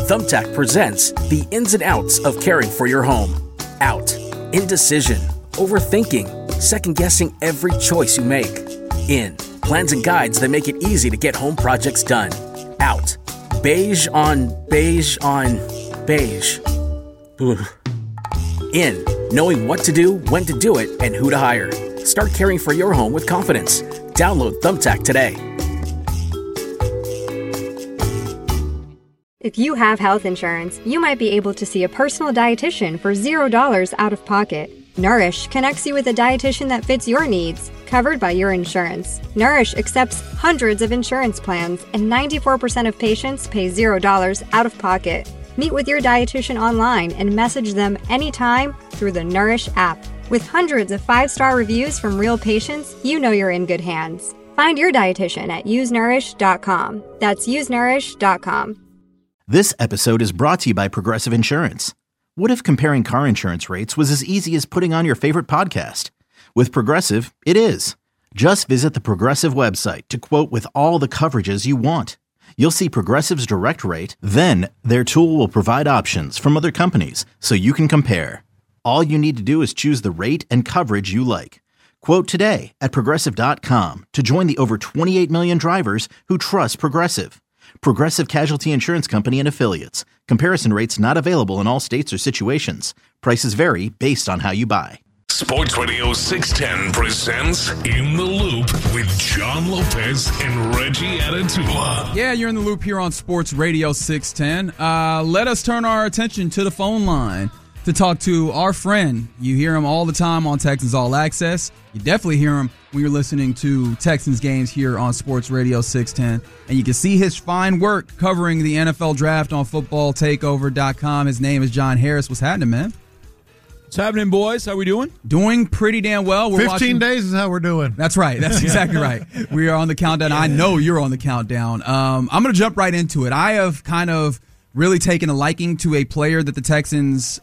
Thumbtack presents the ins and outs of caring for your home. Out. Indecision. Overthinking. Second-guessing every choice you make. In. Plans and guides that make it easy to get home projects done. Out. Beige on beige on beige. Ugh. In. Knowing what to do, when to do it, and who to hire. Start caring for your home with confidence. Download Thumbtack today. If you have health insurance, you might be able to see a personal dietitian for $0 out of pocket. Nourish connects you with a dietitian that fits your needs, covered by your insurance. Nourish accepts hundreds of insurance plans, and 94% of patients pay $0 out of pocket. Meet with your dietitian online and message them anytime through the Nourish app. With hundreds of 5-star reviews from real patients, you know you're in good hands. Find your dietitian at usenourish.com. That's usenourish.com. This episode is brought to you by Progressive Insurance. What if comparing car insurance rates was as easy as putting on your favorite podcast? With Progressive, it is. Just visit the Progressive website to quote with all the coverages you want. You'll see Progressive's direct rate, then their tool will provide options from other companies so you can compare. All you need to do is choose the rate and coverage you like. Quote today at Progressive.com to join the over 28 million drivers who trust Progressive. Progressive Casualty Insurance Company and Affiliates. Comparison rates not available in all states or situations. Prices vary based on how you buy. Sports Radio 610 presents In the Loop with John Lopez and Reggie Atatula. Yeah, you're in the loop here on Sports Radio 610. Let us turn our attention to the phone line to talk to our friend. You hear him all the time on Texans All Access. You definitely hear him when you're listening to Texans games here on Sports Radio 610. And you can see his fine work covering the NFL Draft on footballtakeover.com. His name is John Harris. What's happening, man? What's happening, boys? How we doing? Doing pretty damn well. We're 15 days is how we're doing. That's right. That's exactly right. We are on the countdown. I know you're on the countdown. I'm going to jump right into it. I have kind of really taken a liking to a player that the Texans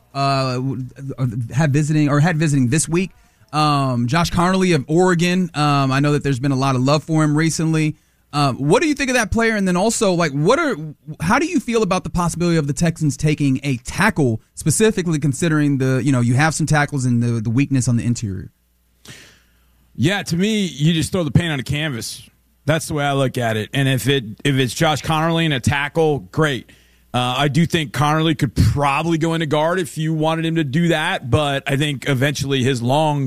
had visiting this week. Josh Conerly of Oregon. I know that there's been a lot of love for him recently. What do you think of that player? And then also, how do you feel about the possibility of the Texans taking a tackle, specifically considering you have some tackles and the weakness on the interior? Yeah, to me, you just throw the paint on a canvas. That's the way I look at it. And if it's Josh Conerly and a tackle, great. I do think Conerly could probably go into guard if you wanted him to do that, but I think eventually his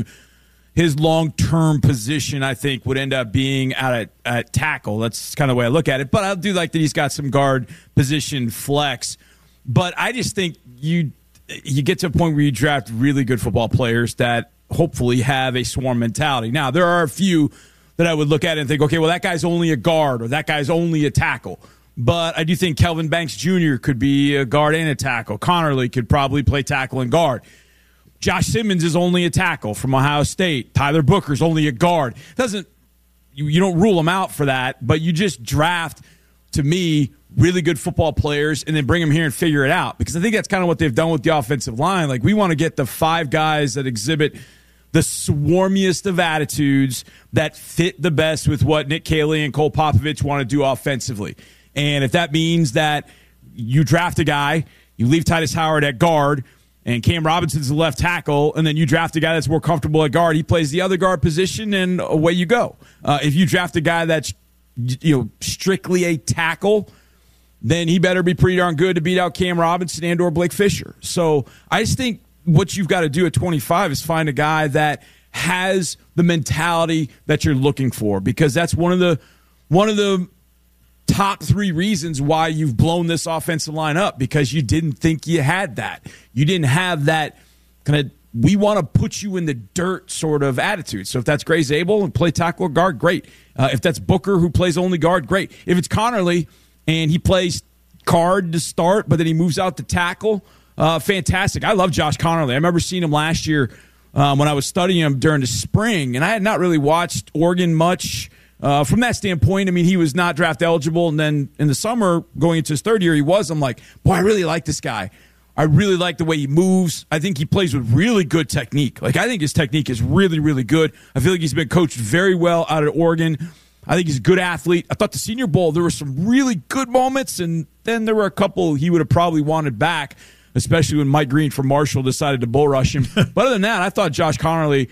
long-term position, I think, would end up being at tackle. That's kind of the way I look at it. But I do like that he's got some guard position flex. But I just think you get to a point where you draft really good football players that hopefully have a swarm mentality. Now, there are a few that I would look at and think, okay, well, that guy's only a guard or that guy's only a tackle. But I do think Kelvin Banks Jr. could be a guard and a tackle. Conerly could probably play tackle and guard. Josh Simmons is only a tackle from Ohio State. Tyler Booker's only a guard. You don't rule them out for that, but you just draft, to me, really good football players and then bring them here and figure it out. Because I think that's kind of what they've done with the offensive line. Like, we want to get the 5 guys that exhibit the swarmiest of attitudes that fit the best with what Nick Caley and Cole Popovich want to do offensively. And if that means that you draft a guy, you leave Titus Howard at guard, and Cam Robinson's the left tackle, and then you draft a guy that's more comfortable at guard, he plays the other guard position, and away you go. If you draft a guy that's strictly a tackle, then he better be pretty darn good to beat out Cam Robinson and or Blake Fisher. So I just think what you've got to do at 25 is find a guy that has the mentality that you're looking for, because that's one of the top 3 reasons why you've blown this offensive line up, because you didn't think you had that. You didn't have that kind of, we want to put you in the dirt sort of attitude. So if that's Gray Zabel and play tackle or guard, great. If that's Booker who plays only guard, great. If it's Conerly and he plays guard to start, but then he moves out to tackle, fantastic. I love Josh Conerly. I remember seeing him last year when I was studying him during the spring, and I had not really watched Oregon much. From that standpoint, I mean, he was not draft eligible, and then in the summer, going into his 3rd year, he was. I'm like, boy, I really like this guy. I really like the way he moves. I think he plays with really good technique. I think his technique is really, really good. I feel like he's been coached very well out of Oregon. I think he's a good athlete. I thought the Senior Bowl, there were some really good moments, and then there were a couple he would have probably wanted back, especially when Mike Green from Marshall decided to bull rush him. But other than that, I thought Josh Conerly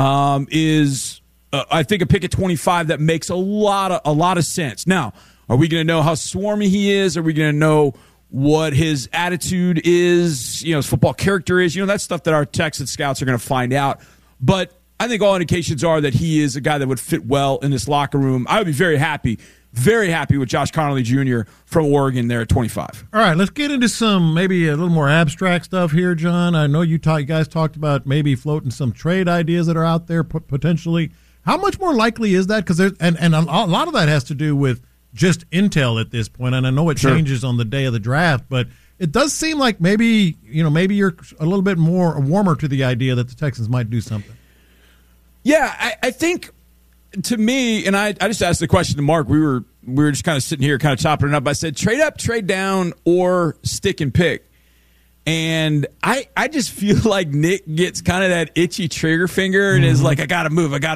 is, I think, a pick at 25 that makes a lot of sense. Now, are we going to know how swarmy he is? Are we going to know what his attitude is, his football character is? That's stuff that our Texas scouts are going to find out. But I think all indications are that he is a guy that would fit well in this locker room. I would be very happy with Josh Conerly Jr. from Oregon there at 25. All right, let's get into some maybe a little more abstract stuff here, John. I know you guys talked about maybe floating some trade ideas that are out there potentially. How much more likely is that? Because and a lot of that has to do with just intel at this point, and I know it changes on the day of the draft, but it does seem like maybe you're a little bit more warmer to the idea that the Texans might do something. Yeah, I think, to me, and I just asked the question to Mark. We were just kind of sitting here, kind of chopping it up. I said, trade up, trade down, or stick and pick. And I just feel like Nick gets kind of that itchy trigger finger and is like, I got to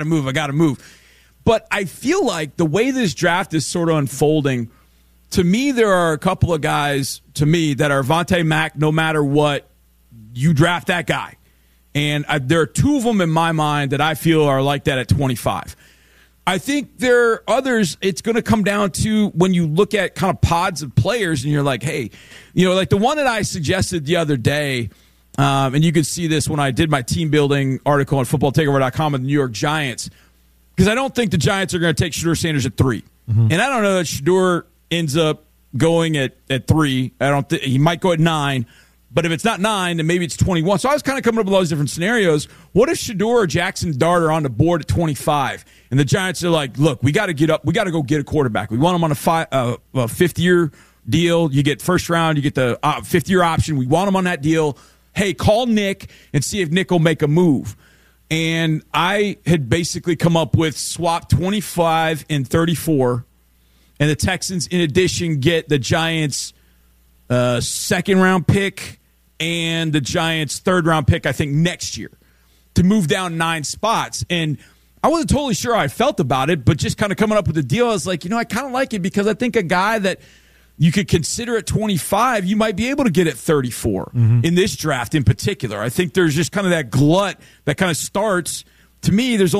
move. But I feel like the way this draft is sort of unfolding, to me, there are a couple of guys, to me, that are Vontae Mack, no matter what, you draft that guy. And there are two of them in my mind that I feel are like that at 25. I think there are others. It's going to come down to when you look at kind of pods of players and you're like, hey, like the one that I suggested the other day, and you could see this when I did my team building article on footballtakeover.com with the New York Giants, because I don't think the Giants are going to take Shedeur Sanders at 3. And I don't know that Shedeur ends up going at 3. I don't think he might go at 9. But if it's not 9, then maybe it's 21. So I was kind of coming up with all these different scenarios. What if Shedeur or Jackson Dart are on the board at 25? And the Giants are like, look, we got to get up. We got to go get a quarterback. We want him on a fifth-year deal. You get first round. You get the fifth-year option. We want him on that deal. Hey, call Nick and see if Nick will make a move. And I had basically come up with swap 25 and 34. And the Texans, in addition, get the Giants' second-round pick and the Giants' third-round pick, I think, next year to move down 9 spots. And I wasn't totally sure how I felt about it, but just kind of coming up with the deal, I was like, I kind of like it because I think a guy that you could consider at 25, you might be able to get at 34 in this draft in particular. I think there's just kind of that glut that kind of starts. To me, there's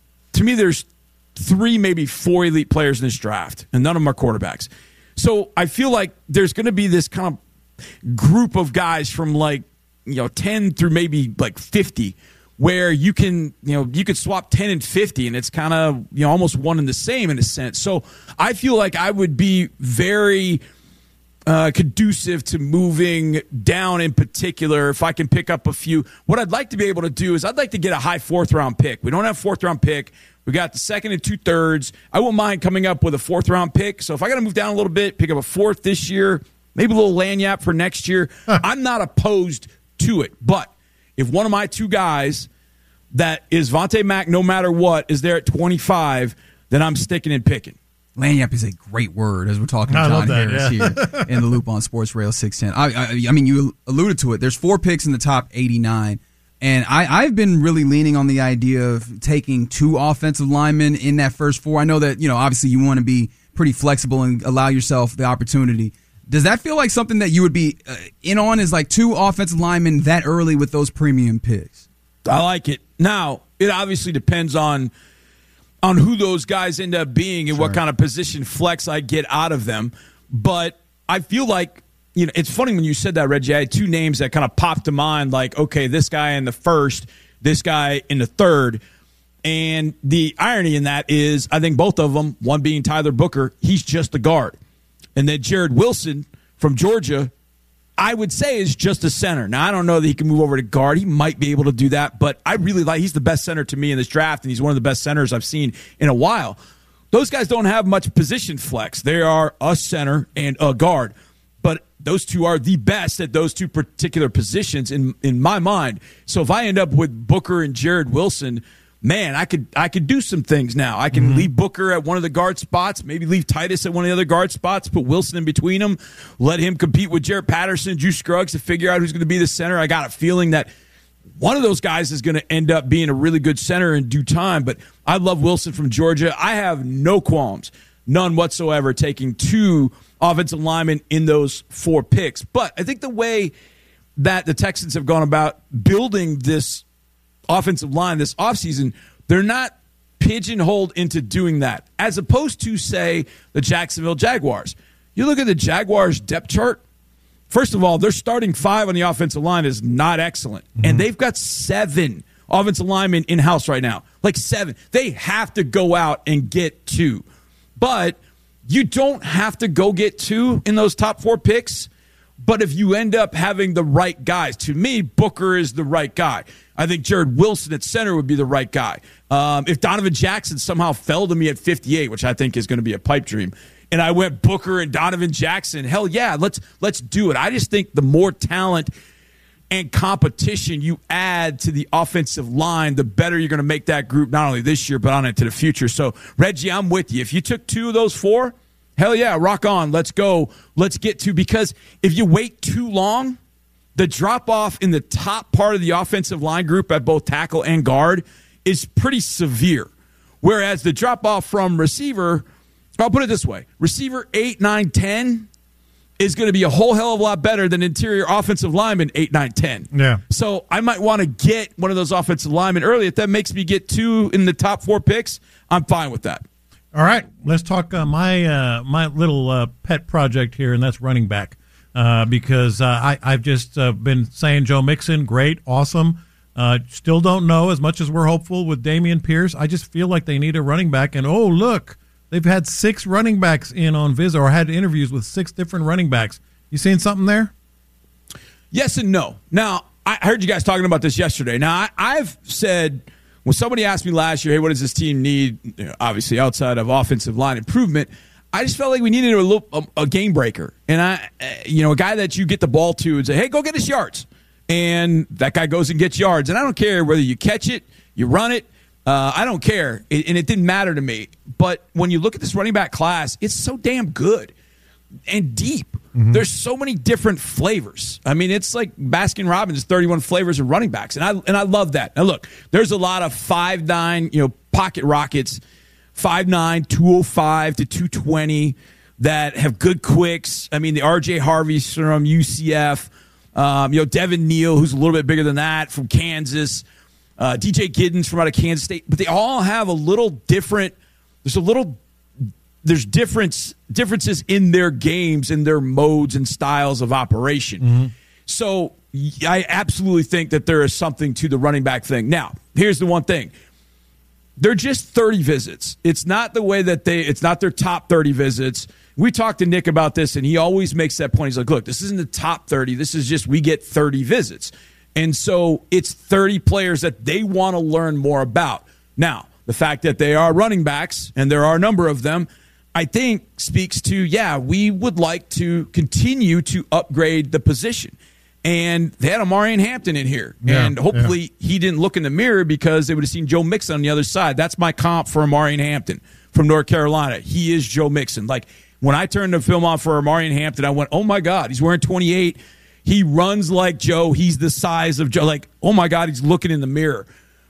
3, maybe 4 elite players in this draft, and none of them are quarterbacks. So I feel like there's going to be this kind of group of guys from 10 through maybe 50 where you can swap 10 and 50 and it's kind of almost one and the same in a sense. So I feel like I would be very conducive to moving down in particular if I can pick up a few. What I'd like to be able to do is I'd like to get a high 4th round pick. We don't have 4th round pick. We got the 2nd and 2/3. I won't mind coming up with a 4th round pick. So if I got to move down a little bit, pick up a 4th this year, maybe a little lanyap for next year, I'm not opposed to it. But if one of my 2 guys that is Vontae Mack, no matter what, is there at 25, then I'm sticking and picking. Lanyap is a great word, as we're talking to John Harris here in the Loop on Sports Radio 610. I mean, you alluded to it. There's 4 picks in the top 89. And I've been really leaning on the idea of taking 2 offensive linemen in that first 4. I know that, obviously you want to be pretty flexible and allow yourself the opportunity. Does that feel like something that you would be in on, is 2 offensive linemen that early with those premium picks? I like it. Now, it obviously depends on who those guys end up being and what kind of position flex I get out of them. But I feel like, it's funny when you said that, Reggie. I had 2 names that kind of popped to mind, okay, this guy in the first, this guy in the third. And the irony in that is I think both of them, one being Tyler Booker, he's just a guard. And then Jared Wilson from Georgia, I would say is just a center. Now, I don't know that he can move over to guard. He might be able to do that, but I really he's the best center to me in this draft, and he's one of the best centers I've seen in a while. Those guys don't have much position flex. They are a center and a guard, but those 2 are the best at those 2 particular positions in my mind. So if I end up with Booker and Jared Wilson, man, I could do some things now. I can leave Booker at one of the guard spots, maybe leave Titus at one of the other guard spots, put Wilson in between them, let him compete with Jarrett Patterson, Drew Scruggs to figure out who's going to be the center. I got a feeling that one of those guys is going to end up being a really good center in due time. But I love Wilson from Georgia. I have no qualms, none whatsoever, taking 2 offensive linemen in those 4 picks. But I think the way that the Texans have gone about building this offensive line this offseason, they're not pigeonholed into doing that, as opposed to, say, the Jacksonville Jaguars. You look at the Jaguars' depth chart. First of all, their starting 5 on the offensive line is not excellent. Mm-hmm. And they've got 7 offensive linemen in-house right now. Like 7. They have to go out and get 2. But you don't have to go get 2 in those top 4 picks. But if you end up having the right guys, to me, Booker is the right guy. I think Jared Wilson at center would be the right guy. If Donovan Jackson somehow fell to me at 58, which I think is going to be a pipe dream, and I went Booker and Donovan Jackson, hell yeah, let's do it. I just think the more talent and competition you add to the offensive line, the better you're going to make that group, not only this year, but on into the future. So, Reggie, I'm with you. If you took 2 of those 4, hell yeah, rock on. Let's go. Let's get to, because if you wait too long, the drop-off in the top part of the offensive line group at both tackle and guard is pretty severe. Whereas the drop-off from receiver, I'll put it this way, receiver 8, 9, 10 is going to be a whole hell of a lot better than interior offensive lineman 8, 9, 10. Yeah. So I might want to get one of those offensive linemen early. If that makes me get 2 in the top 4 picks, I'm fine with that. All right, let's talk my little pet project here, and that's running back. Because I've just been saying Joe Mixon, great, awesome. Still don't know, as much as we're hopeful with Dameon Pierce. I just feel like they need a running back. And, oh, look, they've had 6 running backs in on Viz, or had interviews with 6 different running backs. You seeing something there? Yes and no. Now, I heard you guys talking about this yesterday. Now, I've said, when somebody asked me last year, hey, what does this team need, obviously outside of offensive line improvement, I just felt like we needed a game breaker. And a guy that you get the ball to and say, hey, go get us yards. And that guy goes and gets yards. And I don't care whether you catch it, you run it. I don't care. And it didn't matter to me. But when you look at this running back class, it's so damn good and deep. Mm-hmm. There's so many different flavors. I mean, it's like Baskin-Robbins, 31 flavors of running backs. And I love that. Now, look, there's a lot of 5'9", pocket rockets, 5'9", 205 to 220 that have good quicks. I mean, the R.J. Harveys from UCF, Devin Neal, who's a little bit bigger than that, from Kansas, DJ Giddens from out of Kansas State. But they all have a little different. There's differences in their games and their modes and styles of operation. Mm-hmm. So I absolutely think that there is something to the running back thing. Now, here's the one thing. They're just 30 visits. It's not the way that it's not their top 30 visits. We talked to Nick about this, and he always makes that point. He's like, look, this isn't the top 30. This is just we get 30 visits. And so it's 30 players that they want to learn more about. Now, the fact that they are running backs, and there are a number of them, I think speaks to, we would like to continue to upgrade the position. And they had Omarion Hampton in here. And hopefully he didn't look in the mirror, because they would have seen Joe Mixon on the other side. That's my comp for Omarion Hampton from North Carolina. He is Joe Mixon. Like, when I turned the film on for Omarion Hampton, I went, oh, my God, he's wearing 28. He runs like Joe. He's the size of Joe. Like, oh, my God, he's looking in the mirror.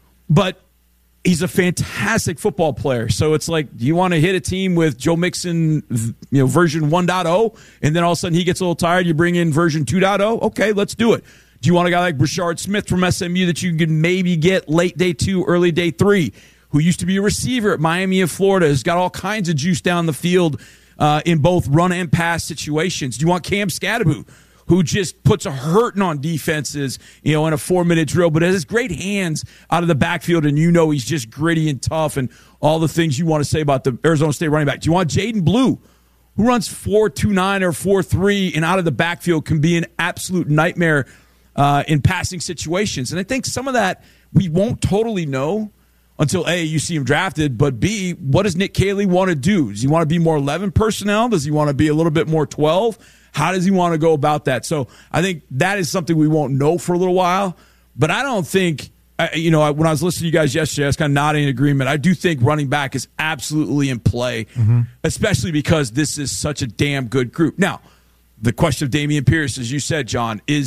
But he's a fantastic football player. So it's like, do you want to hit a team with Joe Mixon, version 1.0, and then all of a sudden he gets a little tired, you bring in version 2.0? Okay, let's do it. Do you want a guy like Brashard Smith from SMU that you can maybe get late day 2, early day 3, who used to be a receiver at Miami of Florida, has got all kinds of juice down the field in both run and pass situations? Do you want Cam Scadaboo, who just puts a hurting on defenses, in a 4-minute drill, but has great hands out of the backfield, and he's just gritty and tough and all the things you want to say about the Arizona State running back? Do you want Jaden Blue, who runs 4.29 or 4.3 and out of the backfield can be an absolute nightmare in passing situations? And I think some of that we won't totally know until, A, you see him drafted, but B, what does Nick Caley want to do? Does he want to be more 11 personnel? Does he want to be a little bit more 12? How does he want to go about that? So I think that is something we won't know for a little while. But I don't think, when I was listening to you guys yesterday, I was kind of nodding in agreement. I do think running back is absolutely in play, especially because this is such a damn good group. Now, the question of Dameon Pierce, as you said, John, is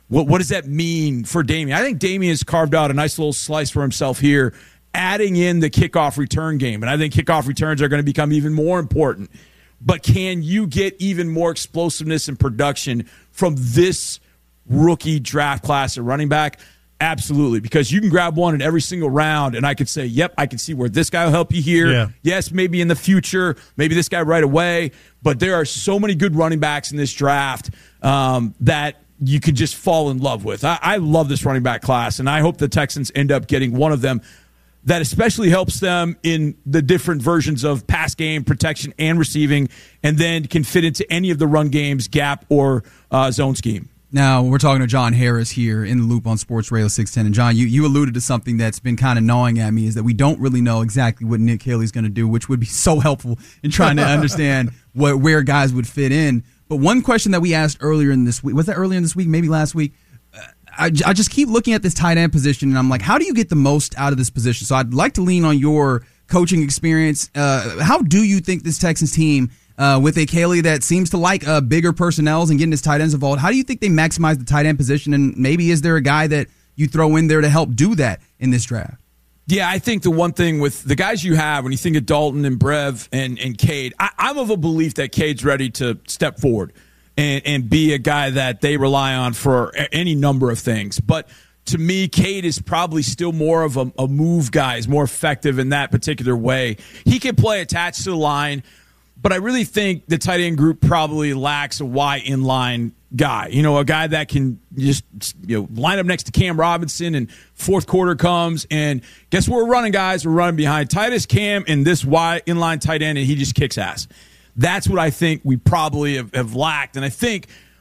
What does that mean for Damian? I think Damian has carved out a nice little slice for himself here, adding in the kickoff return game. And I think kickoff returns are going to become even more important. But can you get even more explosiveness and production from this rookie draft class at running back? Absolutely, because you can grab one in every single round, and I could say, yep, I can see where this guy will help you here. Yeah. Yes, maybe in the future, maybe this guy right away. But there are so many good running backs in this draft that you could just fall in love with. I love this running back class, and I hope the Texans end up getting one of them that especially helps them in the different versions of pass game, protection, and receiving, and then can fit into any of the run games, gap, or zone scheme. Now, we're talking to John Harris here in the Loop on Sports Radio 610. And, John, you alluded to something that's been kind of gnawing at me, is that we don't really know exactly what Nick Haley's going to do, which would be so helpful in trying to understand where guys would fit in. But one question that we asked earlier in this week, was that earlier in this week, maybe last week? I just keep looking at this tight end position, and I'm like, how do you get the most out of this position? So I'd like to lean on your coaching experience. How do you think this Texans team, with a Haley that seems to like bigger personnels and getting his tight ends involved, how do you think they maximize the tight end position? And maybe is there a guy that you throw in there to help do that in this draft? Yeah, I think the one thing with the guys you have, when you think of Dalton and Brev and Cade, I'm of a belief that Cade's ready to step forward and be a guy that they rely on for any number of things. But to me, Cade is probably still more of a move guy. He's more effective in that particular way. He can play attached to the line, but I really think the tight end group probably lacks a wide inline guy. You know, a guy that can just line up next to Cam Robinson and fourth quarter comes and guess what we're running, guys? We're running behind Titus Cam and this wide inline tight end, and he just kicks ass. That's what I think we probably have lacked. And I think,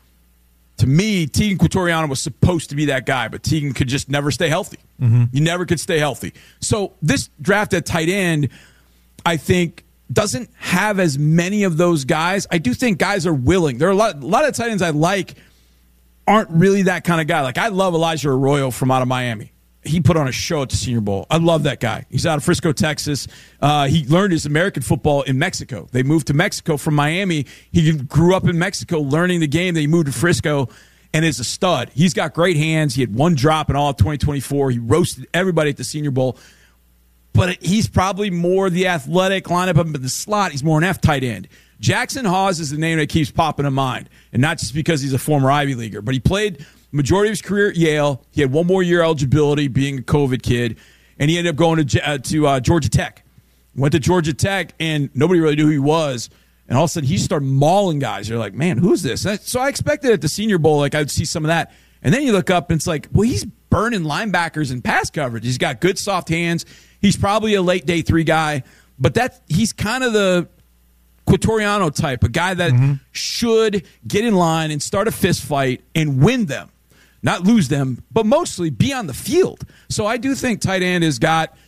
to me, Tegan Quitoriano was supposed to be that guy, but Tegan could just never stay healthy. Mm-hmm. You never could stay healthy. So this draft at tight end, I think, doesn't have as many of those guys. I do think guys are willing. There are a lot of tight ends I like aren't really that kind of guy. Like, I love Elijah Arroyo from out of Miami. He put on a show at the Senior Bowl. I love that guy. He's out of Frisco, Texas. He learned his American football in Mexico. They moved to Mexico from Miami. He grew up in Mexico learning the game. Then he moved to Frisco and is a stud. He's got great hands. He had one drop in all of 2024. He roasted everybody at the Senior Bowl. But he's probably more the athletic lineup up in the slot. He's more an F tight end. Jackson Hawes is the name that keeps popping in mind, and not just because he's a former Ivy Leaguer, but he played majority of his career at Yale. He had one more year eligibility being a COVID kid, and he ended up going to Georgia Tech. Went to Georgia Tech, and nobody really knew who he was. And all of a sudden, he started mauling guys. You're like, man, who's this? So I expected at the Senior Bowl, like, I'd see some of that. And then you look up, and it's like, well, he's burning linebackers in pass coverage. He's got good soft hands. He's probably a late day 3 guy, but he's kind of the Quitoriano type, a guy that should get in line and start a fist fight and win them. Not lose them, but mostly be on the field. So I do think tight end has got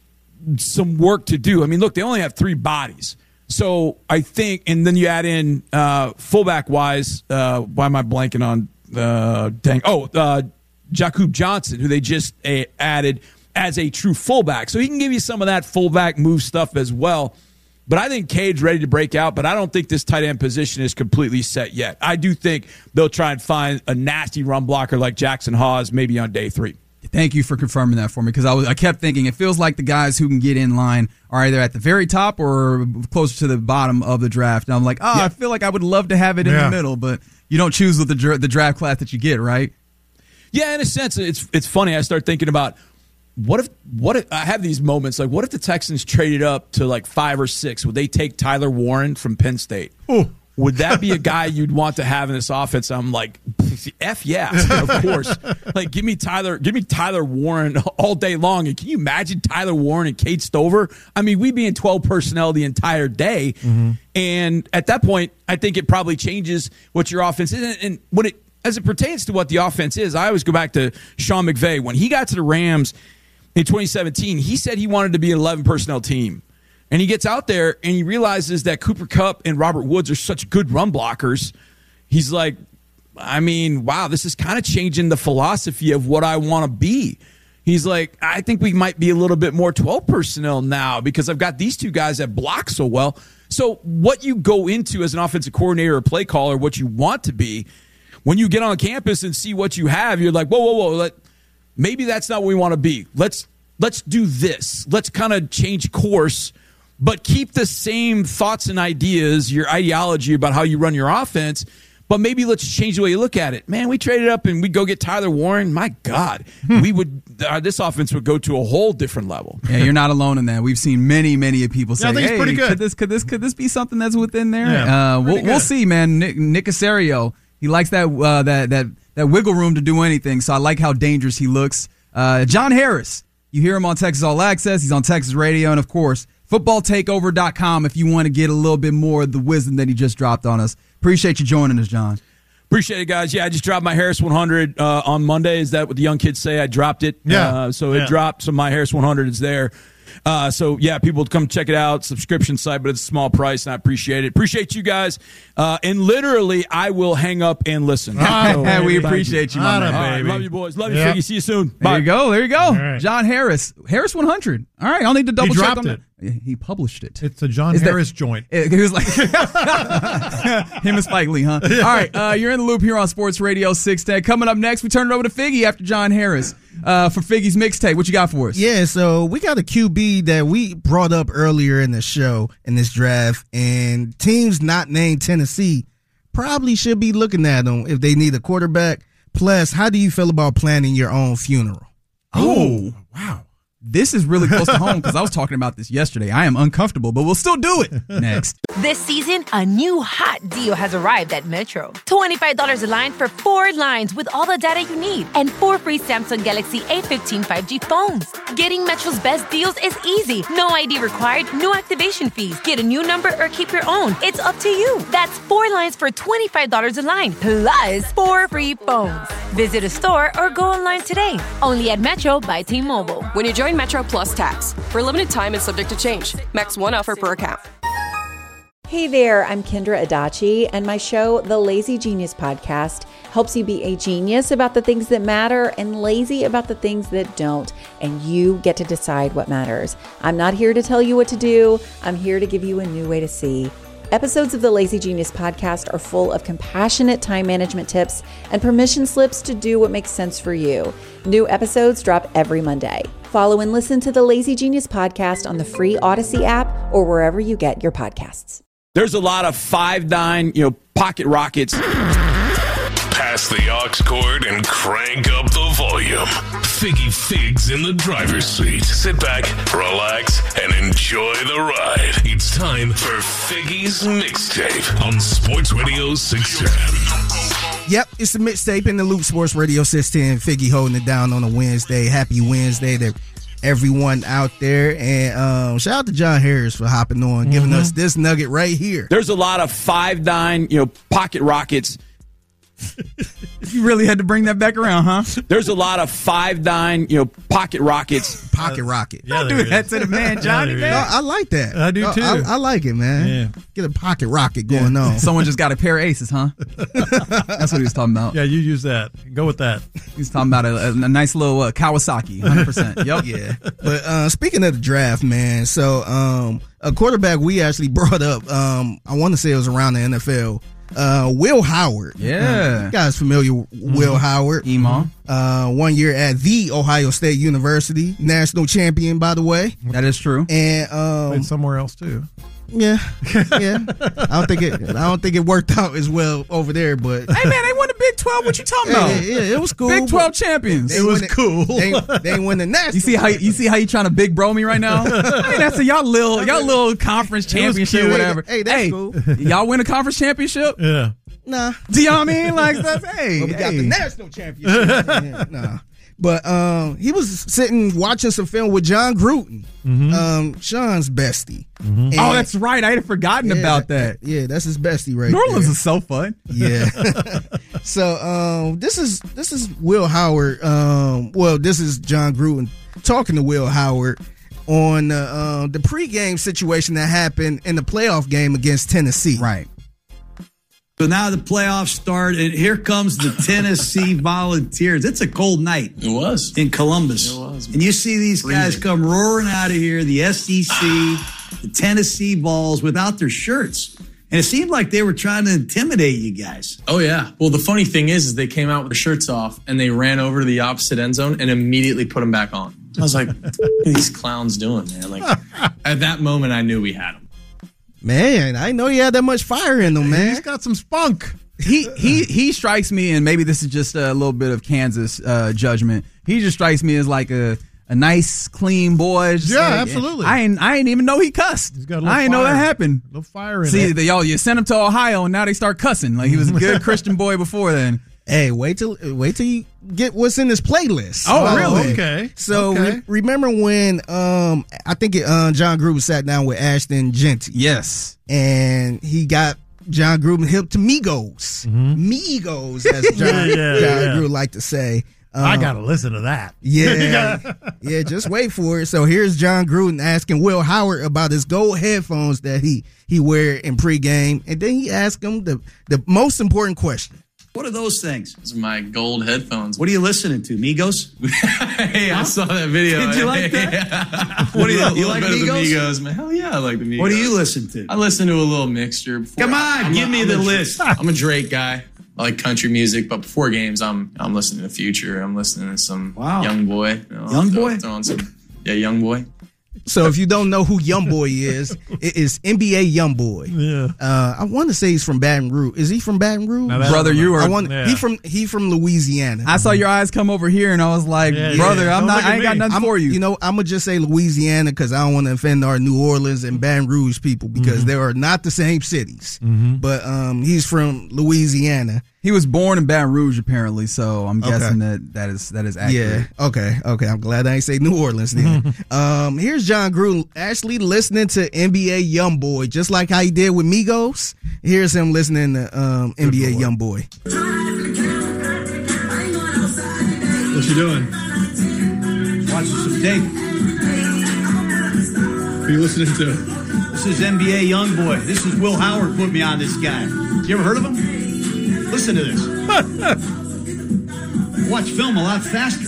some work to do. I mean, look, they only have 3 bodies. So I think, and then you add in fullback-wise, why am I blanking on Jacob Johnson, who they just added as a true fullback. So he can give you some of that fullback move stuff as well. But I think Cade's ready to break out, but I don't think this tight end position is completely set yet. I do think they'll try and find a nasty run blocker like Jackson Hawes maybe on day 3. Thank you for confirming that for me, because I kept thinking it feels like the guys who can get in line are either at the very top or closer to the bottom of the draft. And I'm like, I feel like I would love to have it in the middle, but you don't choose with the draft class that you get, right? Yeah, in a sense, it's funny. I start thinking about what if I have these moments like, what if the Texans traded up to like 5 or 6? Would they take Tyler Warren from Penn State? Ooh. Would that be a guy you'd want to have in this offense? I'm like, F yeah, of course. Like, give me Tyler Warren all day long. And can you imagine Tyler Warren and Cade Stover? I mean, we'd be in 12 personnel the entire day. Mm-hmm. And at that point, I think it probably changes what your offense is. And as it pertains to what the offense is, I always go back to Sean McVay. When he got to the Rams in 2017, he said he wanted to be an 11 personnel team. And he gets out there and he realizes that Cooper Kupp and Robert Woods are such good run blockers. He's like, I mean, wow, this is kind of changing the philosophy of what I want to be. He's like, I think we might be a little bit more 12 personnel now because I've got these 2 guys that block so well. So what you go into as an offensive coordinator or play caller, what you want to be, when you get on campus and see what you have, you're like, whoa. Maybe that's not what we want to be. Let's do this. Let's kind of change course, but keep the same thoughts and ideas, your ideology about how you run your offense, but maybe let's change the way you look at it. Man, we traded up and we go get Tyler Warren. My God, this offense would go to a whole different level. Yeah, you're not alone in that. We've seen many people say, I think it's pretty good. Could this be something that's within there? Yeah, we'll see, man. Nick Caserio, he likes that wiggle room to do anything, so I like how dangerous he looks. John Harris, you hear him on Texas All Access. He's on Texas Radio, and, of course, footballtakeover.com if you want to get a little bit more of the wisdom that he just dropped on us. Appreciate you joining us, John. Appreciate it, guys. Yeah, I just dropped my Harris 100 on Monday. Is that what the young kids say? I dropped it. Yeah. It dropped, so my Harris 100 is there. People come check it out. Subscription site, but it's a small price, and I appreciate it. Appreciate you guys. And literally, I will hang up and listen. We appreciate you, my man. All right, love you, boys. Love you, Figgy. See you soon. Bye. There you go. Right. John Harris. Harris 100. All right, I'll need to double check on it. that. He published it. It's a John Harris joint. He was like him and Spike Lee, huh? All right, you're in the loop here on Sports Radio 610. Coming up next, we turn it over to Figgy after John Harris for Figgy's mixtape. What you got for us? Yeah, so we got a QB that we brought up earlier in the show in this draft, and teams not named Tennessee probably should be looking at them if they need a quarterback. Plus, how do you feel about planning your own funeral? Oh, wow. This is really close to home because I was talking about this yesterday. I am uncomfortable, but we'll still do it. Next. This season, a new hot deal has arrived at Metro. $25 a line for 4 lines with all the data you need and 4 free Samsung Galaxy A15 5G phones. Getting Metro's best deals is easy. No ID required, no activation fees. Get a new number or keep your own. It's up to you. That's 4 lines for $25 a line, plus 4 free phones. Visit a store or go online today. Only at Metro by T-Mobile. When you join Metro Plus Tax, for a limited time and subject to change. Max 1 offer per account. Hey there, I'm Kendra Adachi, and my show, The Lazy Genius Podcast, helps you be a genius about the things that matter and lazy about the things that don't, and you get to decide what matters. I'm not here to tell you what to do. I'm here to give you a new way to see. Episodes of the Lazy Genius Podcast are full of compassionate time management tips and permission slips to do what makes sense for you. New episodes drop every Monday. Follow and listen to the Lazy Genius Podcast on the free Odyssey app or wherever you get your podcasts. There's a lot of 5'9", pocket rockets. Pass the aux cord and crank up the volume. Figgy Figs in the driver's seat. Sit back, relax, and enjoy the ride. It's time for Figgy's Mixtape on Sports Radio 610. Yep, it's the mixtape in the loop, Sports Radio 610. Figgy holding it down on a Wednesday. Happy Wednesday to everyone out there. And shout out to John Harris for hopping on, giving us this nugget right here. There's a lot of 5'9", pocket rockets. You really had to bring that back around, huh? There's a lot of 5'9", pocket rockets. Pocket rocket. Don't do that to the man, Johnny. No, I like that. I do too. I like it, man. Yeah. Get a pocket rocket going on. Someone just got a pair of aces, huh? That's what he was talking about. Yeah, you use that. Go with that. He's talking about a nice little Kawasaki, 100%. Yep. Yeah. But speaking of the draft, man, so a quarterback we actually brought up, I want to say it was around the NFL, Will Howard. Yeah. You guys familiar with Will Howard? Emo. 1 year at the Ohio State University. National champion, by the way. That is true. And Played somewhere else too. Yeah. I don't think it worked out as well over there, but hey man, they won the Big 12. What you talking about? Yeah, it was cool. Big 12 champions. It was cool. They win the national. You see how you trying to big bro me right now? I mean, that's y'all little conference championship, whatever. Hey, that's cool. Y'all win a conference championship? Yeah. Nah. Do y'all mean like that's we got the national championship. Nah. But he was sitting watching some film with John Gruden, Sean's bestie. Oh, that's right. I had forgotten about that. Yeah, that's his bestie right New Orleans there. is so fun. Yeah. So this is Will Howard. This is John Gruden talking to Will Howard on the pregame situation that happened in the playoff game against Tennessee. Right. So now the playoffs start, and here comes the Tennessee Volunteers. It's a cold night. It was. In Columbus. It was. And you see these guys come roaring out of here, the SEC, the Tennessee Vols, without their shirts. And it seemed like they were trying to intimidate you guys. Oh, yeah. Well, the funny thing is they came out with their shirts off and they ran over to the opposite end zone and immediately put them back on. I was like, what are these clowns doing, man? Like, at that moment, I knew we had them. Man, I didn't know he had that much fire in him, man. He's got some spunk. He strikes me, and maybe this is just a little bit of Kansas judgment. He just strikes me as like a nice, clean boy. Just absolutely. I ain't even know he cussed. He's got a little I ain't know that happened. A little fire in See, it. you sent him to Ohio, and now they start cussing. Like he was a good Christian boy before then. Hey, wait till you get what's in this playlist. Oh, really? Okay. So remember when I think John Gruden sat down with Ashton Genty. Yes. And he got John Gruden hip to Migos. Migos, as John Gruden liked to say. I gotta listen to that. Yeah. Yeah, just wait for it. So here's John Gruden asking Will Howard about his gold headphones that he wear in pregame. And then he asked him the most important question. What are those things? Those are my gold headphones. What are you listening to, Migos? Hey, I saw that video. Did you like that? What do you like Migos? Man. Hell yeah, I like the Migos. What do you listen to? I listen to a little mixture. Come on, give me the list. I'm a Drake guy. I like country music, but before games, I'm listening to Future. I'm listening to some Young Boy. Young Boy? Throw on some, Young Boy. So if you don't know who Youngboy is, it is NBA Youngboy. Yeah. I want to say he's from Baton Rouge. Is he from Baton Rouge? Brother, you are. He from Louisiana. I saw your eyes come over here, and I was like, brother, I ain't got nothing for you. You know, I'm gonna just say Louisiana because I don't want to offend our New Orleans and Baton Rouge people because they are not the same cities. But he's from Louisiana. He was born in Baton Rouge, apparently, so I'm guessing that is accurate. Yeah. Okay. I'm glad I ain't say New Orleans then. Here's John Gruden actually listening to NBA Youngboy, just like how he did with Migos. Here's him listening to NBA Youngboy. What you doing? Watching some tape. What are you listening to? This is NBA Youngboy. This is Will Howard put me on this guy. You ever heard of him? Listen to this. Watch film a lot faster.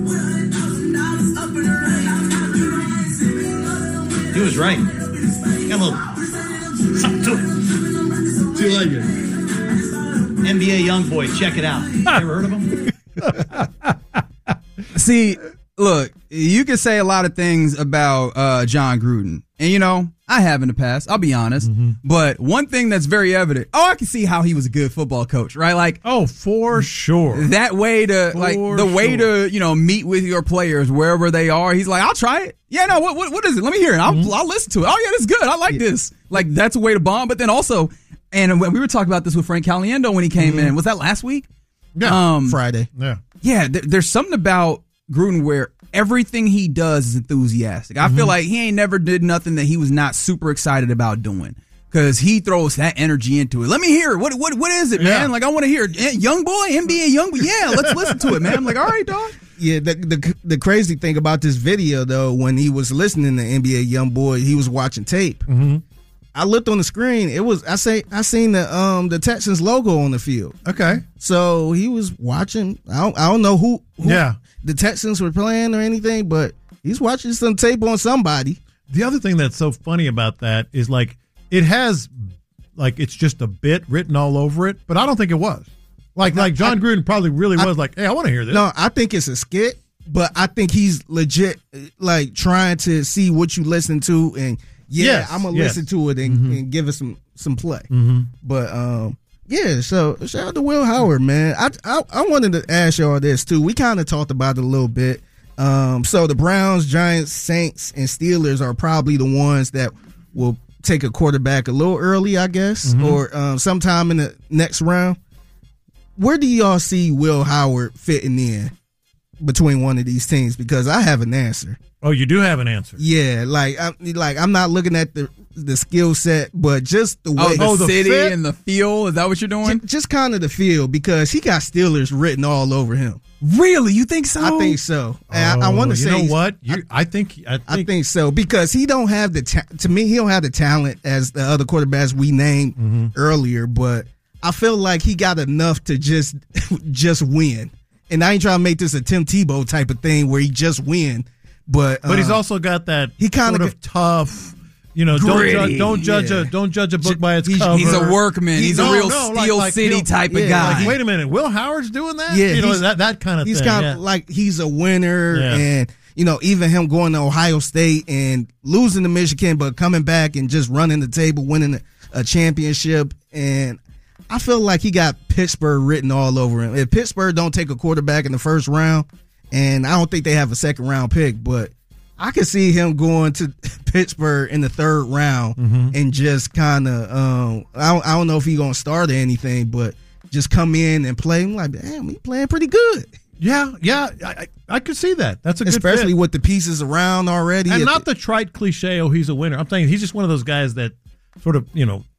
He was right. Got a little something to it. Do you like it? NBA Youngboy, check it out. You ever heard of him? See, look, you can say a lot of things about John Gruden. And, you know, I have in the past, I'll be honest. But one thing that's very evident, I can see how he was a good football coach, right? Like, for sure. That way to, way to, you know, meet with your players wherever they are. He's like, I'll try it. Yeah, no, what is it? Let me hear it. I'll listen to it. Oh, yeah, that's good. I like this. Like, that's a way to bond. But then also, and when we were talking about this with Frank Caliendo when he came in, was that last week? Yeah, Friday. Yeah, there's something about Gruden where everything he does is enthusiastic. I feel like he ain't never did nothing that he was not super excited about doing because he throws that energy into it. Let me hear it. What is it, man? Like, I want to hear it. Young boy, NBA young boy. Yeah, let's listen to it, man. I'm like, all right, dog. Yeah, the crazy thing about this video, though, when he was listening to NBA Youngboy, he was watching tape. I looked on the screen. It was I seen the Texans logo on the field. Okay, so he was watching. I don't know who the Texans were playing or anything, but he's watching some tape on somebody. The other thing that's so funny about that is like it has it's just a bit written all over it, but I don't think it was. Like John Gruden probably really was like, hey, I want to hear this. No, I think it's a skit, but I think he's legit like trying to see what you listen to and. Yeah, I'm gonna listen to it and give it some play. But so shout out to Will Howard, man. I wanted to ask y'all this too. We kind of talked about it a little bit. So the Browns, Giants, Saints, and Steelers are probably the ones that will take a quarterback a little early, I guess, or sometime in the next round. Where do y'all see Will Howard fitting in between one of these teams? Because I have an answer. Oh, you do have an answer. Yeah, I'm not looking at the skill set, but just the way the city fit and the feel. Is that what you're doing? Just kind of the feel because he got Steelers written all over him. Really, you think so? I think so. And I want to say, you know what? I think so because he don't have to me, he don't have the talent as the other quarterbacks we named earlier, but I feel like he got enough to just win. And I ain't trying to make this a Tim Tebow type of thing where he just win. But he's also got that he kind of tough, don't judge a book by its cover. He's a workman. He's a real Steel City type of guy. Like, wait a minute, Will Howard's doing that? Yeah, that kind of thing. He's kind of like he's a winner, and even him going to Ohio State and losing to Michigan, but coming back and just running the table, winning a championship, and I feel like he got Pittsburgh written all over him. If Pittsburgh don't take a quarterback in the first round, and I don't think they have a second round pick, but I could see him going to Pittsburgh in the third round and just kind of, I don't know if he's going to start or anything, but just come in and play. I'm like, damn, he's playing pretty good. Yeah, I could see that. That's a good fit. Especially with the pieces around already. And not the trite cliche, he's a winner. I'm thinking he's just one of those guys that sort of,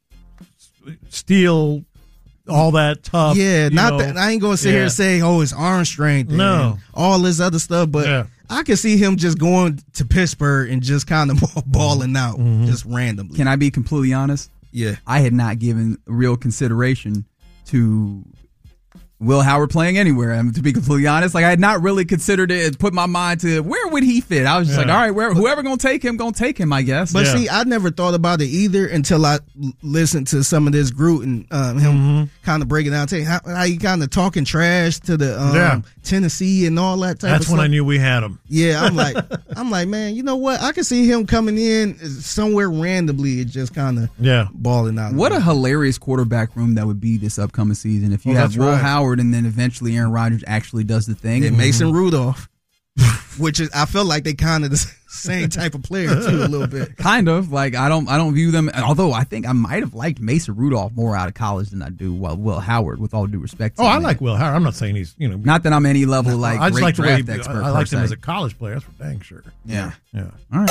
steal all that tough. Yeah, that. I ain't going to sit here and say, his arm strength and all this other stuff, but I can see him just going to Pittsburgh and just kind of balling out just randomly. Can I be completely honest? Yeah. I had not given real consideration to Will Howard playing anywhere. To be completely honest, like I had not really considered it, put my mind to where would he fit. I was just like, all right, whoever gonna take him, I guess. But see, I never thought about it either until I listened to some of this Gruden, him kind of breaking down, how he kind of talking trash to the Tennessee and all that type That's of stuff. when I knew we had him. Yeah, I'm like, man, you know what? I can see him coming in somewhere randomly and just kind of balling out. What a hilarious quarterback room that would be this upcoming season if you have Will Howard and then eventually Aaron Rodgers actually does the thing. And Mason Rudolph, which is, I feel like they kind of the same type of player too, a little bit. Kind of like I don't view them. Although I think I might have liked Mason Rudolph more out of college than I do Will Howard. With all due respect, to I like Will Howard. I'm not saying he's not that I'm any level like I just great like draft the way expert. I liked him as a college player. That's for dang sure. Yeah. All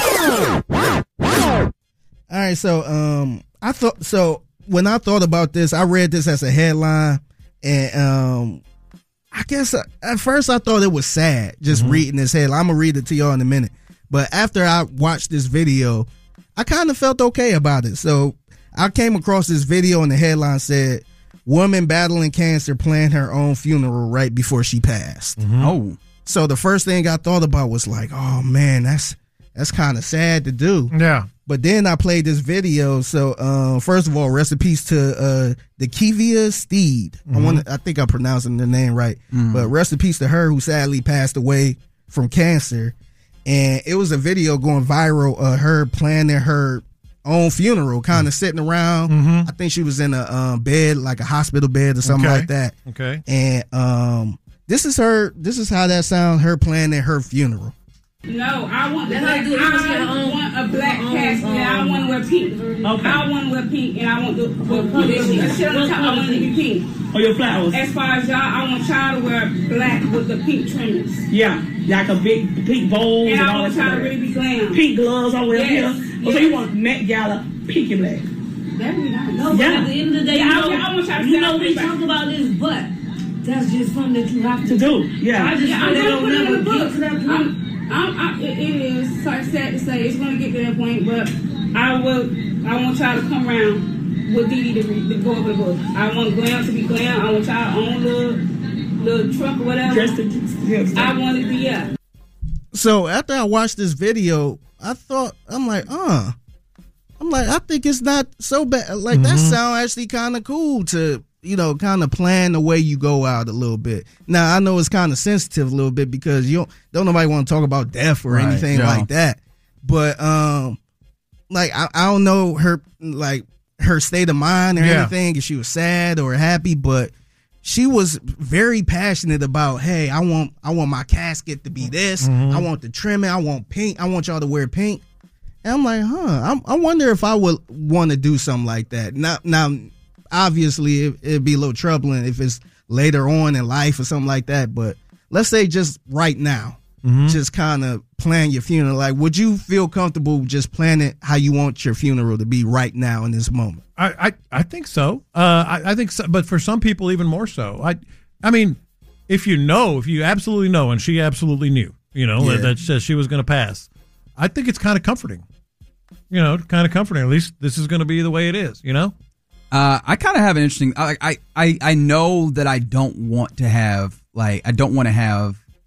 right. So when I thought about this, I read this as a headline. And I guess at first I thought it was sad just reading this headline. I'm going to read it to y'all in a minute. But after I watched this video, I kind of felt okay about it. So I came across this video and the headline said, "Woman battling cancer planned her own funeral right before she passed." Oh. So the first thing I thought about was like, oh, man, that's kind of sad to do. Yeah. But then I played this video. So first of all, rest in peace to the Kivia Steed. I think I'm pronouncing the name right. But rest in peace to her, who sadly passed away from cancer. And it was a video going viral, her planning her own funeral, kind of sitting around. I think she was in a bed, like a hospital bed or something like that. Okay. And this is how that sounds, her planning her funeral. No, I want a black casket. I want to wear pink. Okay. I want to wear pink, and I want the shit on top. I want it to be pink. Oh, your flowers. As far as y'all, I want y'all to wear black with the pink trimmings. Yeah, like a big pink bowl. And I want y'all to really be glam. Pink gloves. I wear here. Yes. So you want Met Gala pink and black? That'd be nice. No, but at the end of the day, I want y'all to we talk about this, but that's just something that you have to do. Yeah. I'm gonna put it in the book. It is sad to say it's going to get to that point, but I want y'all to come around with Dee Dee to go over the book. I want glam to be glam. I want y'all own little truck or whatever. I want it to be So after I watched this video, I think it's not so bad. Like that sound actually kind of cool to, kind of plan the way you go out a little bit. Now I know it's kind of sensitive a little bit because don't nobody want to talk about death or anything like that. But I don't know her state of mind or anything, if she was sad or happy, but she was very passionate about, hey, I want my casket to be this. I want the trimming. I want pink. I want y'all to wear pink. And I'm like, I wonder if I would want to do something like that. Now, obviously, it'd be a little troubling if it's later on in life or something like that. But let's say just right now, just kind of plan your funeral. Like, would you feel comfortable just planning how you want your funeral to be right now in this moment? I think so. I think so, but for some people, even more so. I mean, if you absolutely know, and she absolutely knew, that says she was going to pass, I think it's kind of comforting. At least this is going to be the way it is, I kind of have an interesting. I know that I don't want to have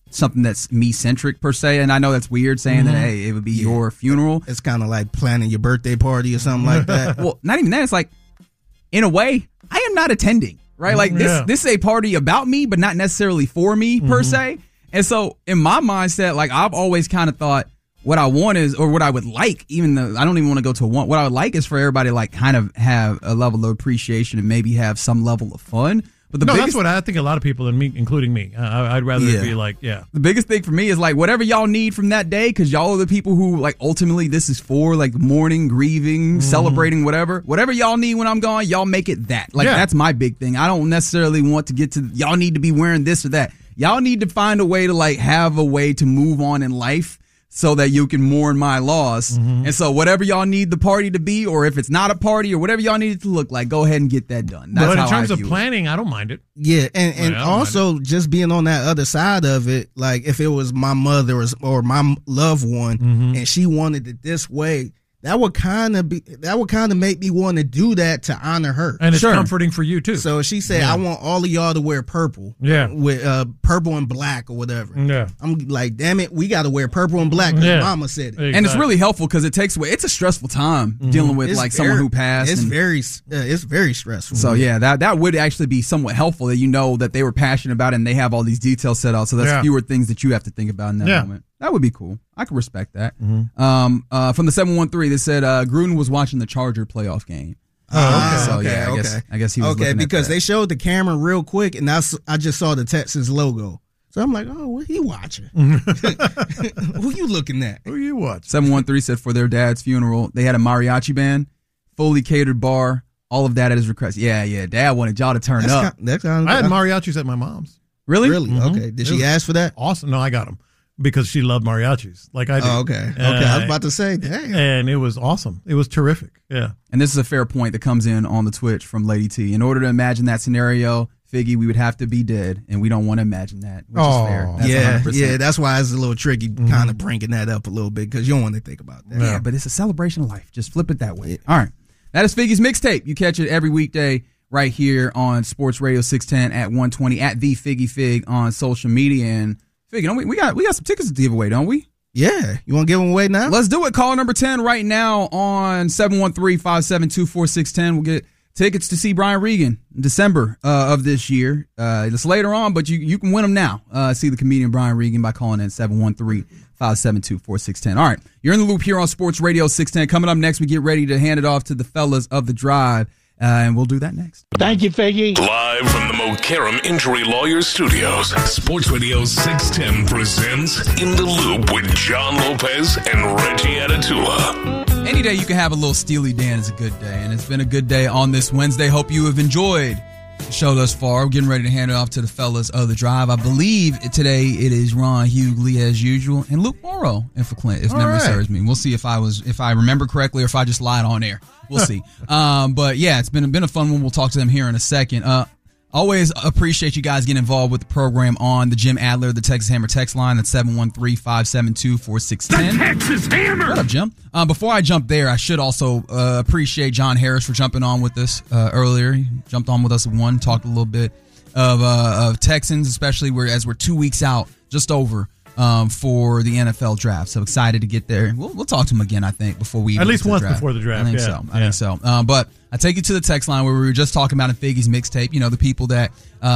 something that's me-centric per se, and I know that's weird saying that, hey, it would be your funeral. It's kind of like planning your birthday party or something like that. Well, not even that. It's like, in a way, I am not attending, right? Like, this is a party about me, but not necessarily for me, per se. And so, in my mindset, like, I've always kind of thought what I want is, or what I would like, even though I don't even want to go to one, what I would like is for everybody to, like, kind of have a level of appreciation and maybe have some level of fun. But that's what I think a lot of people, including me, I'd rather it be like, The biggest thing for me is like whatever y'all need from that day, because y'all are the people who like ultimately this is for, like mourning, grieving, celebrating, whatever y'all need when I'm gone, y'all make it that. Like that's my big thing. I don't necessarily want to get to y'all need to be wearing this or that. Y'all need to find a way to like have a way to move on in life so that you can mourn my loss. And so whatever y'all need the party to be, or if it's not a party or whatever y'all need it to look like, go ahead and get that done. That's but how in terms I of view planning, I don't mind it. Yeah, and also just being on that other side of it, like if it was my mother or my loved one and she wanted it this way, that would kind of make me want to do that to honor her. And it's comforting for you too. So she said, I want all of y'all to wear purple. Yeah. With purple and black or whatever. Yeah. I'm like, damn it, we got to wear purple and black because mama said it. Exactly. And it's really helpful because it takes away, it's a stressful time dealing with like someone who passed. It's very stressful. So yeah, that would actually be somewhat helpful that you know that they were passionate about it and they have all these details set out. So that's fewer things that you have to think about in that moment. That would be cool. I could respect that. From the 713, they said Gruden was watching the Charger playoff game. Oh, okay. So I guess he was looking because at that. They showed the camera real quick, and I just saw the Texans logo. So I'm like, oh, what he watching? Who you looking at? Who you watching? 713 said for their dad's funeral, they had a mariachi band, fully catered bar, all of that at his request. Yeah. Dad wanted y'all to turn up. I had mariachis at my mom's. Really? Okay. Did she ask for that? Awesome. No, I got them. Because she loved mariachis, like I did. Oh, okay. I was about to say, dang. And it was awesome. It was terrific. Yeah. And this is a fair point that comes in on the Twitch from Lady T. In order to imagine that scenario, Figgy, we would have to be dead, and we don't want to imagine that, which is fair. That's 100%. Yeah, that's why it's a little tricky kind of bringing that up a little bit, because you don't want to think about that. Yeah, but it's a celebration of life. Just flip it that way. All right. That is Figgy's Mixtape. You catch it every weekday right here on Sports Radio 610 at 120 at the Figgy Fig on social media. And Figgy, we got some tickets to give away, don't we? Yeah. You want to give them away now? Let's do it. Call number 10 right now on 713-572-4610. We'll get tickets to see Brian Regan in December of this year. It's later on, but you can win them now. See the comedian Brian Regan by calling in 713-572-4610. All right. You're in the loop here on Sports Radio 610. Coming up next, we get ready to hand it off to the fellas of the drive. And we'll do that next. Thank you, Figgy. Live from the Mokaram Injury Lawyers Studios, Sports Radio 610 presents In the Loop with John Lopez and Reggie Atatula. Any day you can have a little Steely Dan is a good day, and it's been a good day on this Wednesday. Hope you have enjoyed the show thus far. We're getting ready to hand it off to the fellas of the drive. I believe today it is Ron Hughley as usual, and Luke Morrow in for Clint, if memory serves me. We'll see if I remember correctly or if I just lied on air. We'll see. But yeah, it's been a fun one. We'll talk to them here in a second. Always appreciate you guys getting involved with the program on the Jim Adler, the Texas Hammer text line. That's 713-572-4610. The Texas Hammer! What up, Jim? Before I jump there, I should also appreciate John Harris for jumping on with us earlier. He jumped on with us at 1, talked a little bit of Texans, especially as we're 2 weeks out, just over, for the NFL draft. So excited to get there. We'll talk to him again, I think, before we at least once draft. before the draft. I think so. But I take you to the text line where we were just talking about in Figgy's Mixtape. You know, the people that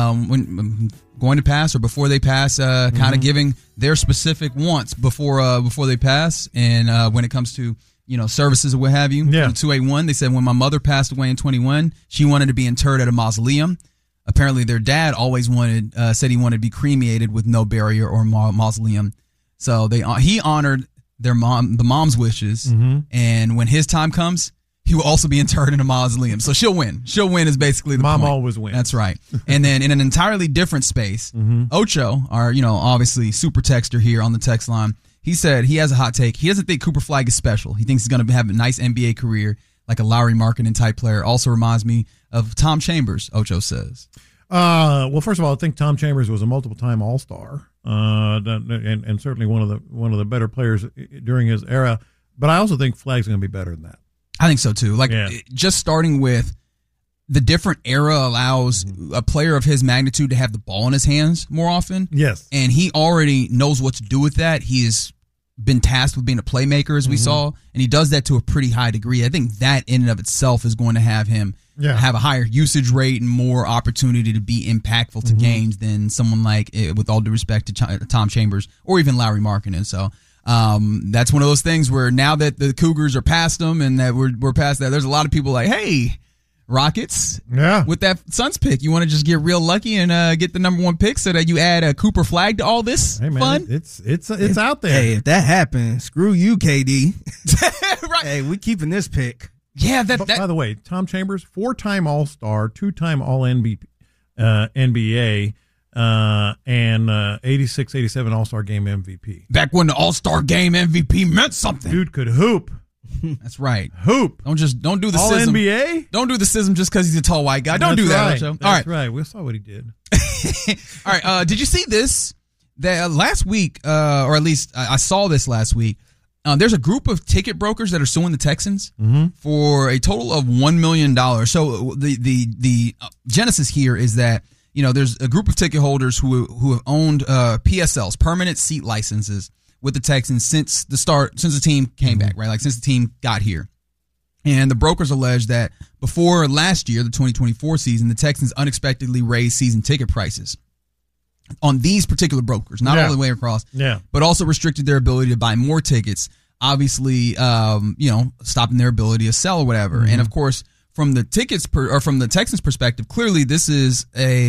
when going to pass or before they pass, kind of giving their specific wants before they pass, and when it comes to services or what have you. Yeah. 281, they said when my mother passed away in 2021, she wanted to be interred at a mausoleum. Apparently, their dad always said he wanted to be cremated with no burial or mausoleum. So he honored the mom's wishes, and when his time comes, he will also be interred in a mausoleum. So she'll win. She'll win is basically the Mom point. always wins. That's right. And then in an entirely different space, Ocho, our obviously super texter here on the text line, he said he has a hot take. He doesn't think Cooper Flagg is special. He thinks he's going to have a nice NBA career, like a Lauri Markkanen type player. Also reminds me of Tom Chambers, Ocho says. Well, first of all, I think Tom Chambers was a multiple-time All-Star, and certainly one of the better players during his era. But I also think Flagg's going to be better than that. I think so too. Just starting with the different era allows a player of his magnitude to have the ball in his hands more often. Yes. And he already knows what to do with that. He has been tasked with being a playmaker, as we saw, and he does that to a pretty high degree. I think that in and of itself is going to have him have a higher usage rate and more opportunity to be impactful to games than someone like, with all due respect to Tom Chambers or even Lauri Markkanen. So that's one of those things where now that the Cougars are past them and that we're past that, there's a lot of people like, hey, Rockets, with that Suns pick, you want to just get real lucky and get the number 1 pick so that you add a Cooper Flag to all this fun? It's out there. Hey, if that happens, screw you, KD. Right. Hey, we keeping this pick. Yeah, by the way, Tom Chambers, 4-time All-Star, 2-time All-NBA, and 86-87 All-Star Game MVP. Back when the All-Star Game MVP meant something. Dude could hoop. That's right. Hoop. Don't do the All schism. NBA? Don't do the schism just because he's a tall white guy. Don't do that. Right. All That's right. right. We saw what he did. All right. Did you see this? That last week, or at least I saw this last week. There's a group of ticket brokers that are suing the Texans for a total of $1 million. So the genesis here is that, you know, there's a group of ticket holders who have owned PSLs, permanent seat licenses, with the Texans since the team came back, right? Like since the team got here. And the brokers allege that before last year, the 2024 season, the Texans unexpectedly raised season ticket prices on these particular brokers, not all the way across, but also restricted their ability to buy more tickets, obviously, stopping their ability to sell or whatever. And of course, from the from the Texans' perspective, clearly this is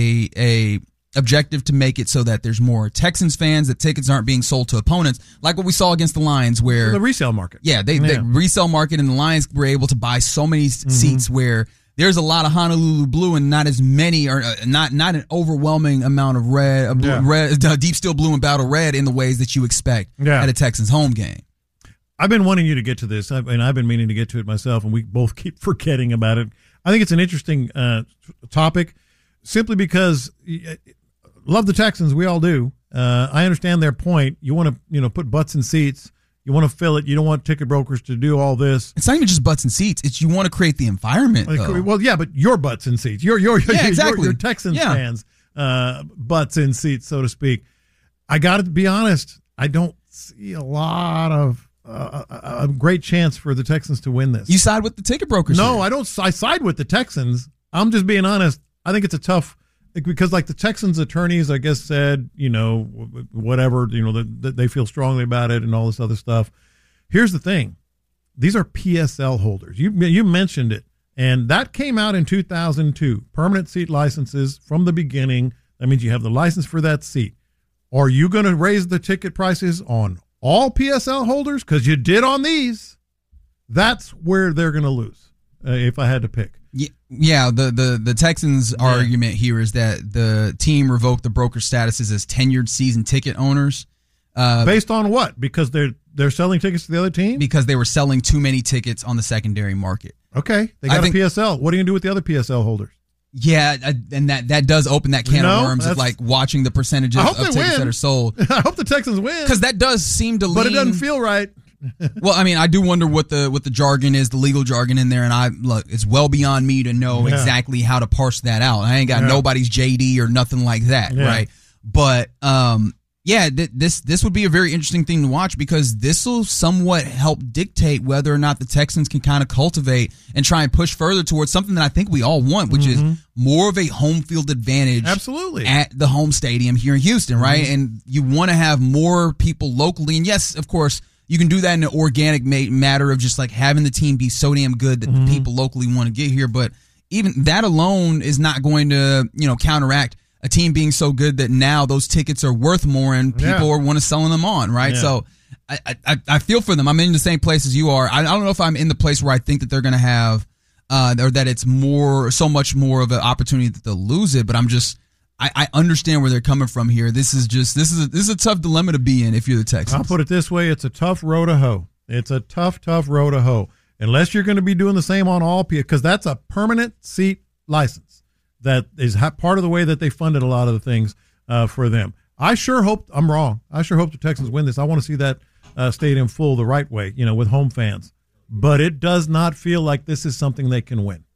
a objective to make it so that there's more Texans fans, that tickets aren't being sold to opponents, like what we saw against the Lions, where the resale market. Yeah, the resale market, and the Lions were able to buy so many seats where there's a lot of Honolulu blue and not as many, or not an overwhelming amount of red, deep steel blue and battle red in the ways that you expect at a Texans home game. I've been wanting you to get to this, and I've been meaning to get to it myself, and we both keep forgetting about it. I think it's an interesting topic, simply because love the Texans, we all do. I understand their point. You want to, put butts in seats. You want to fill it. You don't want ticket brokers to do all this. It's not even just butts in seats. It's you want to create the environment. Well, yeah, but your butts in seats. Your Texans fans butts in seats, so to speak. I got to be honest. I don't see a lot of a great chance for the Texans to win this. You side with the ticket brokers? No, here. I don't. I side with the Texans. I'm just being honest. I think it's a tough. Because like the Texans attorneys, I guess, said, whatever, that they feel strongly about it and all this other stuff. Here's the thing. These are PSL holders. You mentioned it. And that came out in 2002. Permanent seat licenses from the beginning. That means you have the license for that seat. Are you going to raise the ticket prices on all PSL holders? Because you did on these. That's where they're going to lose, if I had to pick. Yeah, the Texans' argument here is that the team revoked the broker statuses as tenured season ticket owners. Based on what? Because they're selling tickets to the other team? Because they were selling too many tickets on the secondary market. Okay, they got a PSL. What are you going to do with the other PSL holders? Yeah, and that does open that can of worms of like watching the percentages of tickets that are sold. I hope the Texans win. Because that does seem to lean. But it doesn't feel right. Well, I mean, I do wonder what the jargon is, the legal jargon in there, and it's well beyond me to know exactly how to parse that out. I ain't got nobody's JD or nothing like that, right? But this would be a very interesting thing to watch, because this will somewhat help dictate whether or not the Texans can kind of cultivate and try and push further towards something that I think we all want, which is more of a home field advantage. Absolutely. At the home stadium here in Houston, right? And you want to have more people locally, and yes, of course, you can do that in an organic matter of just like having the team be so damn good that the people locally want to get here. But even that alone is not going to, counteract a team being so good that now those tickets are worth more and people want to selling them on, right? Yeah. So I feel for them. I'm in the same place as you are. I don't know if I'm in the place where I think that they're going to have or that it's so much more of an opportunity that they'll lose it. But I understand where they're coming from here. This is a tough dilemma to be in if you're the Texans. I'll put it this way: it's a tough row to hoe. It's a tough row to hoe. Unless you're going to be doing the same on all because that's a permanent seat license. That is part of the way that they funded a lot of the things for them. I sure hope I'm wrong. I sure hope the Texans win this. I want to see that stadium full the right way, with home fans. But it does not feel like this is something they can win.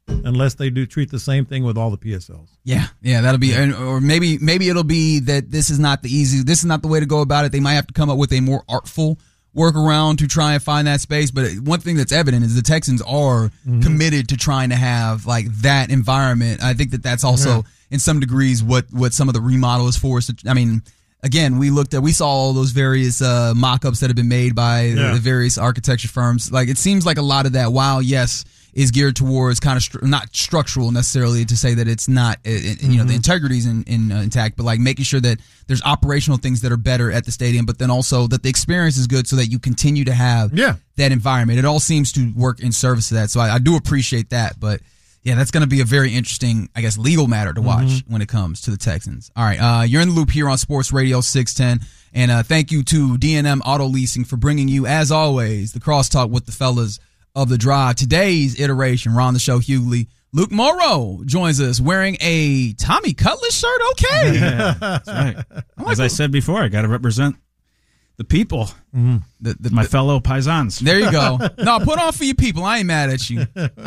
unless they do treat the same thing with all the PSLs. Yeah, that'll be, or maybe it'll be that this is not the way to go about it. They might have to come up with a more artful workaround to try and find that space. But one thing that's evident is the Texans are committed to trying to have like that environment. I think that's also in some degrees what some of the remodel is for. So, I mean, again, we saw all those various mock-ups that have been made by the various architecture firms. Like, it seems like a lot of that, while yes, is geared towards kind of not structural necessarily, to say that it's not, the integrity is intact, but like making sure that there's operational things that are better at the stadium, but then also that the experience is good so that you continue to have that environment. It all seems to work in service to that. So I do appreciate that, but yeah, that's going to be a very interesting, I guess, legal matter to watch when it comes to the Texans. All right, you're in the loop here on Sports Radio 610, and thank you to D&M Auto Leasing for bringing you, as always, the crosstalk with the fellas of the Drive. Today's iteration, we're on the show, Hughley. Luke Morrow joins us wearing a Tommy Cutlass shirt. Okay. Yeah, that's right. As I said before, I got to represent the people, my fellow paisans. There you go. No, put on for your people. I ain't mad at you.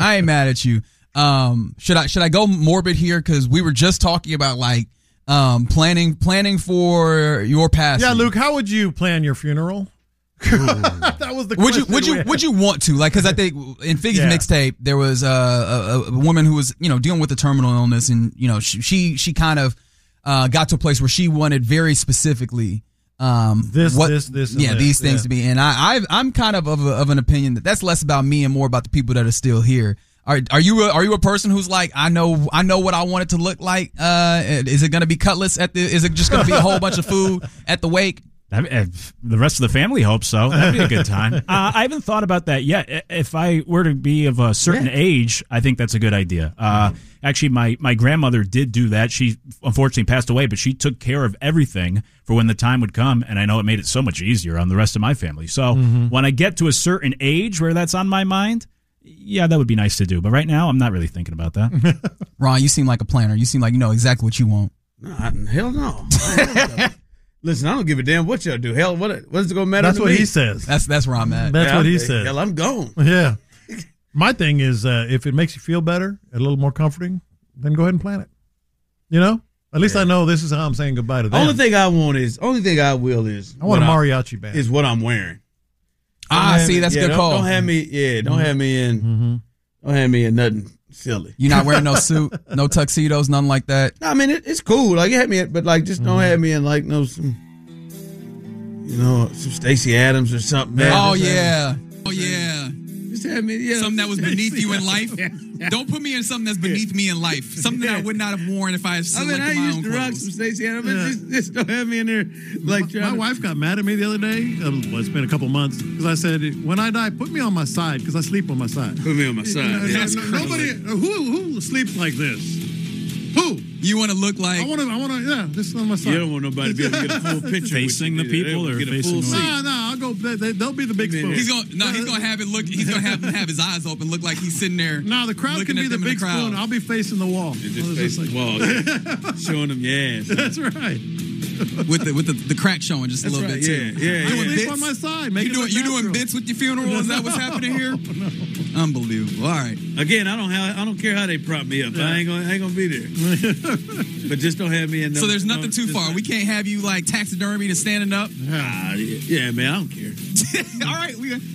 Should I go morbid here? Because we were just talking about like planning for your passing. Yeah, Luke, how would you plan your funeral? That was the question. Would you want to, like, because I think in Figgy's mixtape there was a woman who was dealing with a terminal illness, and she kind of got to a place where she wanted very specifically these things to be. And I'm kind of an opinion that that's less about me and more about the people that are still here. Are you a person who's like, I know what I want it to look like? Is it going to be Cutlass is it just going to be a whole bunch of food at the wake? The rest of the family hopes so. That'd be a good time. I haven't thought about that yet. If I were to be of a certain age, I think that's a good idea. Actually, my grandmother did do that. She unfortunately passed away, but she took care of everything for when the time would come, and I know it made it so much easier on the rest of my family. So when I get to a certain age where that's on my mind, yeah, that would be nice to do. But right now, I'm not really thinking about that. Ron, you seem like a planner. You seem like you know exactly what you want. No, hell no. Listen, I don't give a damn what y'all do. Hell, what is it going to matter? That's to what me? he says. That's where I'm at. That's what he says. Hell, I'm gone. Yeah. My thing is, if it makes you feel better, a little more comforting, then go ahead and plan it. At least I know this is how I'm saying goodbye to them. Only thing I will is I want a mariachi band. Is what I'm wearing. See, that's a good call. Don't have me. Yeah, don't have me in. Don't have me in nothing silly. You're not wearing no suit, no tuxedos, nothing like that. No, I mean it's cool. Like, you have me, but like, just don't have me in like some Stacey Adams or something. Oh yeah. Just have me. Something that was beneath you in life. Don't put me in something that's beneath me in life. Something that I would not have worn if I selected my own clothes. I used to rock some Stacey Adams. Just don't have me in there. Like, my wife got mad at me the other day. It's been a couple months because I said, when I die, put me on my side because I sleep on my side. Put me on my side. Nobody who sleeps like this. Who? You want to look like? I want to. This is on my side. You don't want nobody to be able to get a full picture. Facing the people or facing the No, I'll go. They'll be the big spoon. He's gonna have it look. He's gonna have him have his eyes open, look like he's sitting there. No, the crowd can be the big spoon. I'll be facing the wall. Just facing the wall, showing them your ass. That's right. With the crack showing just a little bit too. Yeah. I sleep on my side. You doing bits with your funeral? Is that what's happening here? No. Unbelievable. All right. Again, I don't care how they prop me up. I ain't gonna be there. But just don't have me in. So there's nothing too far. We can't have you like taxidermy to standing up. Yeah, man. I don't care. All right.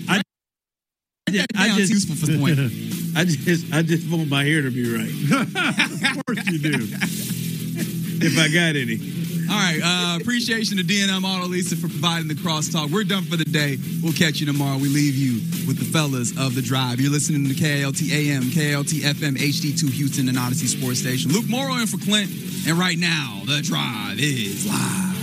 I just useful for the point. I just want my hair to be right. Of course you do. If I got any. All right. Appreciation to D&M Auto Leasing for providing the crosstalk. We're done for the day. We'll catch you tomorrow. We leave you with the fellas of the Drive. You're listening to KLT AM, KLT FM, HD2 Houston, and Odyssey Sports Station. Luke Morrow in for Clint. And right now, the Drive is live.